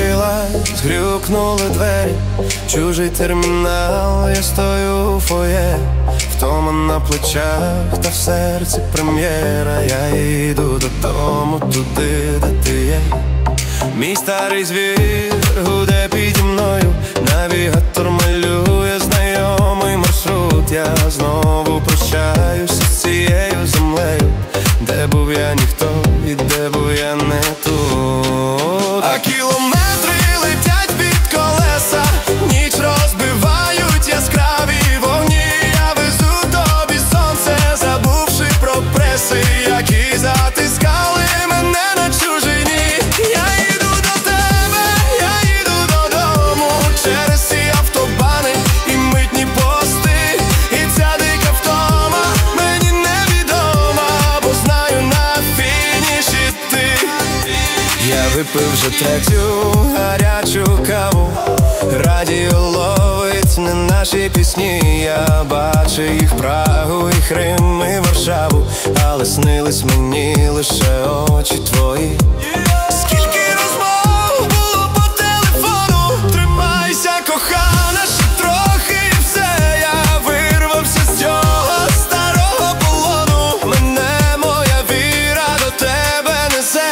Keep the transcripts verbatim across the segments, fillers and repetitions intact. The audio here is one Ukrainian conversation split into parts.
закінчилась, грюкнули двері, чужий термінал, я стою у фоє, втома на плечах, та в серці прем'єра. Я йду додому, туди, де ти є. Мій старий звір гуде піді мною, навігатор малює знайомий маршрут. Я знову прощаюся з цією землею, де був я ніхто і де був я не тут. А кілометри летять під колеса, ніч розбивають яскраві вогні. Я везу тобі сонце, забувши про преси, які затискали мене на чужині. Я йду до тебе, я йду додому, через ці автобани і митні пости. І ця дика втома мені невідома, бо знаю, на фініші ти. Я випив вже третю гарячу каву, радіо ловить не наші пісні. Я бачу їх Прагу, і Крим, і Варшаву, але снились мені лише очі твої. Скільки розмов було по телефону, тримайся, кохана, ще трохи і все. Я вирвався з цього старого полону, мене моя віра до тебе несе.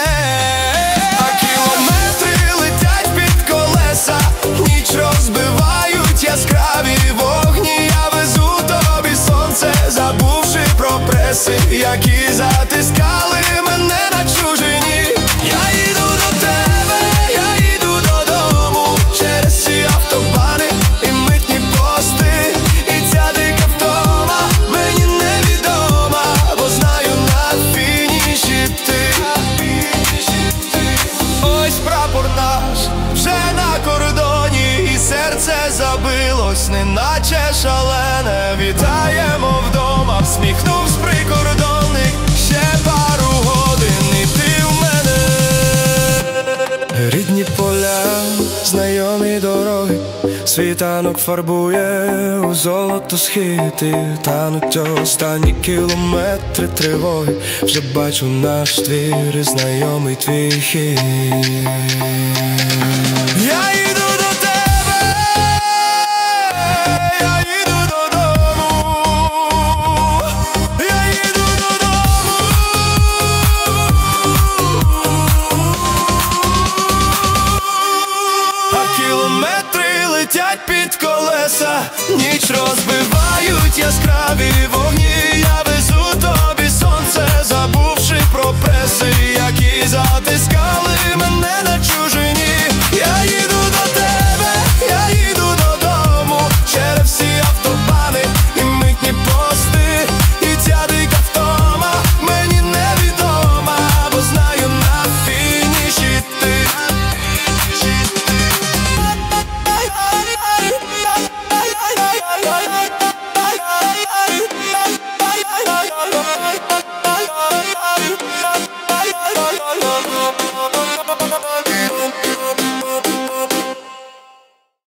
Які затискали мене на чужині. Я йду до тебе, я йду додому, через ці автобани і митні пости. І ця дика втома мені невідома, бо знаю, на фініші ти. Ось прапор наш вже на кордоні, і серце забилось, неначе шалене. Вітаємо вдома, всміхнувсь прикордонник. Ще пару годин і ти в мене. Рідні поля, знайомі дороги, світанок фарбує у золото схити. Тануть останні кілометри тривоги, вже бачу наш твір і знайомий твій хід. Я йду до тебе, я йду додому, я йду додому. А кілометри летять під колеса, ніч розбивають яскраві вогні. Я